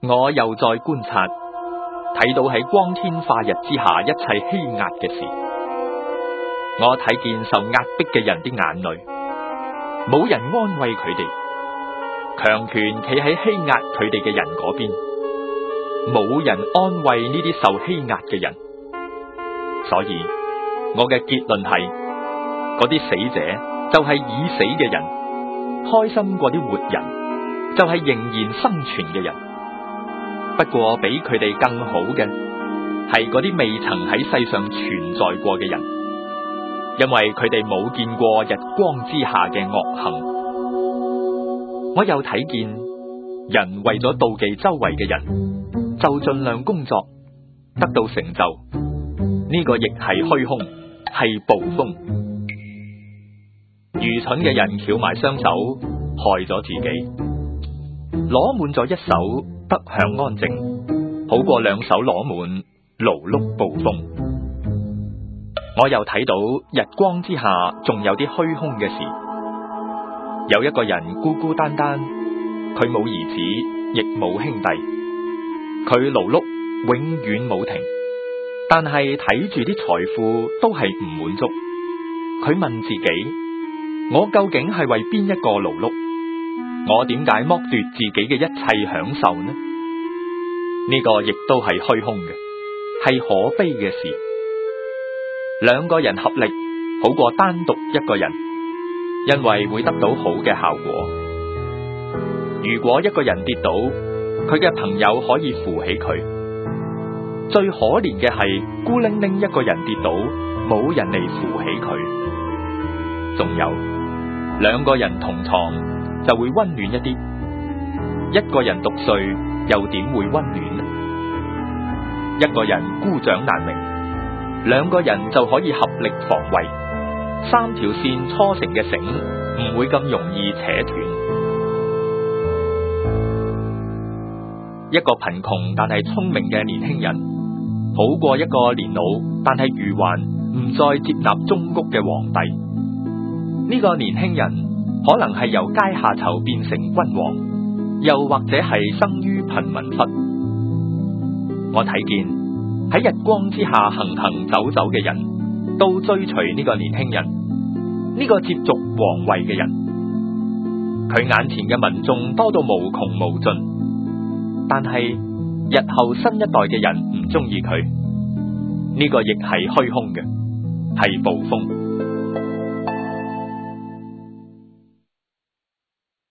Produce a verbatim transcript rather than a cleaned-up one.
我又再觀察，睇到喺光天化日之下一切欺壓嘅事。我睇見受壓迫嘅人的眼淚，冇人安慰佢哋，強權企喺欺壓佢哋嘅人嗰邊，冇人安慰呢啲受欺壓嘅人。所以我嘅結論係，嗰啲死者就係已死嘅人，開心過啲活人就係仍然生存嘅人。不過比佢哋更好嘅係嗰啲未曾喺世上存在過嘅人，因為佢哋冇見過日光之下嘅惡行。我又睇見人為咗妒忌周圍嘅人，就盡量工作，得到成就。呢個亦係虛空，係暴風。愚蠢嘅人翹埋雙手，害咗自己，攞滿咗一手得享安靜，好過兩手攞滿勞碌暴風。我又睇到日光之下仲有啲虛空嘅事，有一個人孤孤單單，佢冇兒子，亦冇兄弟，佢勞碌永遠冇停，但係睇住啲財富都係唔滿足。佢問自己：我究竟係為邊一個勞碌？我點解剝奪自己嘅一切享受呢？呢個亦都係虛空嘅，係可悲嘅事。兩個人合力好過單獨一個人，因為會得到好嘅效果。如果一個人跌倒，佢嘅朋友可以扶起佢。最可憐嘅係孤零零一個人跌倒，冇人嚟扶起佢。仲有兩個人同床就會溫暖一啲，一個人獨睡又點會溫暖呢？一個人孤掌難鳴，兩個人就可以合力防衛。三條線搓成嘅繩唔會咁容易扯斷。一個貧窮但係聰明嘅年輕人，好過一個年老但係愚頑唔再接納忠告嘅皇帝。呢個年輕人可能係由階下囚變成君王，又或者係生於貧民窟。我睇見喺日光之下行行走走嘅人都追隨呢個年輕人，呢個接續皇位嘅人。佢眼前嘅民眾多到無窮無盡，但係日後新一代嘅人唔中意佢。呢個亦係虛空嘅，係暴風。